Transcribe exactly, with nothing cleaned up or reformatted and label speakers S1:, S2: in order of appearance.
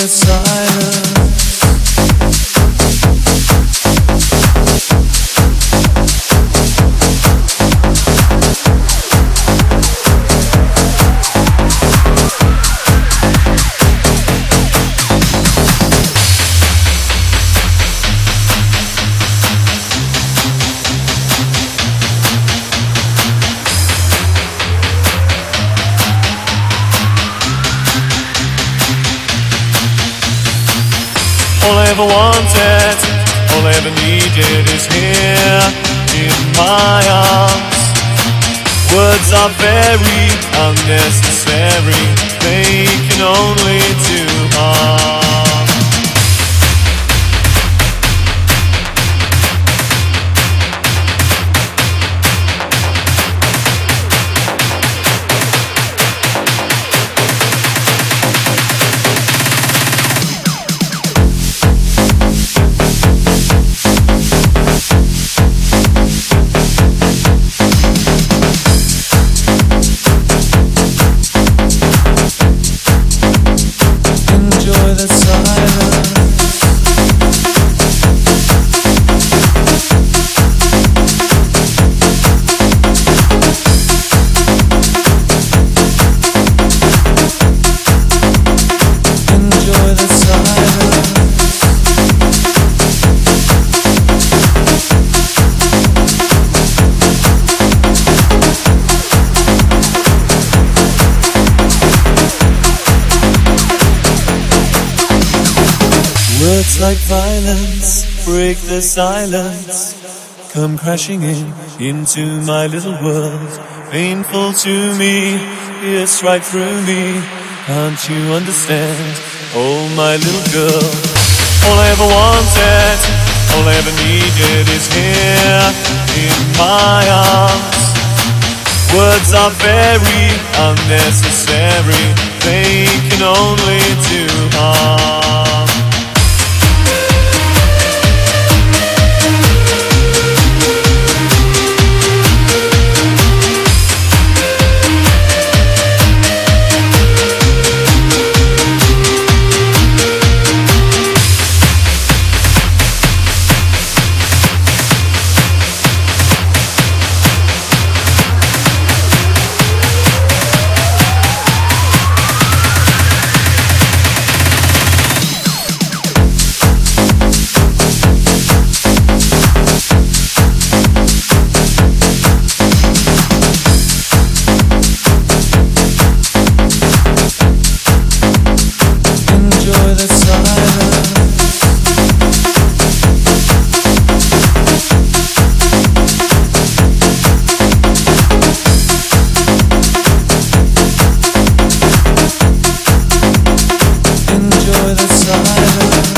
S1: the silence.
S2: All I ever wanted, all I ever needed is here in my arms. Words are very unnecessary, they can only do harm.
S1: Words like violence break the silence, come crashing in into my little world. Painful to me, pierce right through me. Can't you understand? Oh, my little girl.
S2: All I ever wanted, all I ever needed is here in my arms. Words are very unnecessary, they can only do harm.
S1: Enjoy the silence.